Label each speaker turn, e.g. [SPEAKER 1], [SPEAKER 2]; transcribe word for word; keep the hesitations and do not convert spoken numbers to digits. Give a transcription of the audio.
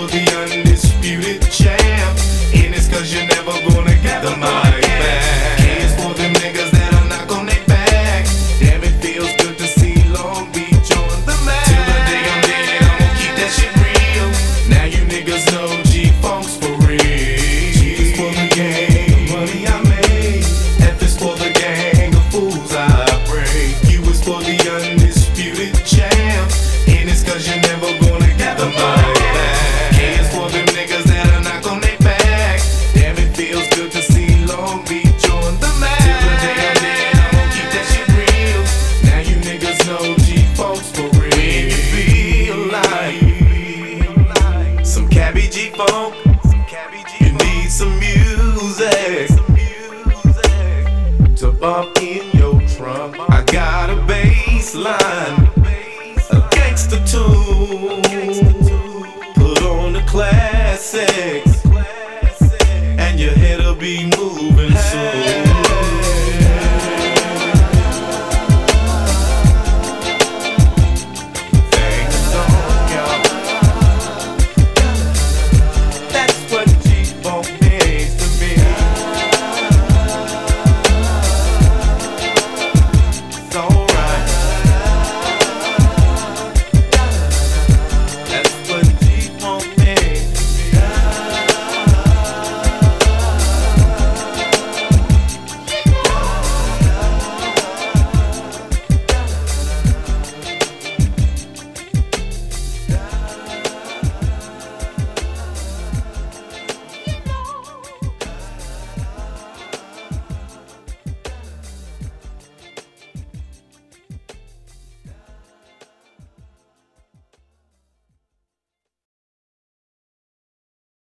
[SPEAKER 1] for the undisputed champ, and it's cause you're never gonna get the mic back. K is for them niggas that'll knock on their back. Damn, it feels good to see Long Beach on the map. Till the day I'm dead, I'm gonna keep that shit real. Now you niggas know G-Funk's for real. G is for the gang, the money I made. F is for the gang, the fools I break. U is for the undisputed champ, and it's cause you're never gonna get the mic back. K is for them niggas that'll knock on their back. Damn, it feels good to see Long Beach on the map. Till the day I'm dead, I'm gonna keep that shit real. Now you niggas know G-Funk's for real. When you feel like some Cabby G-Funk, you need some music to bump in your trunk. I got a bass line, a gangsta tune. Put on the classics, and your head'll be moving soon.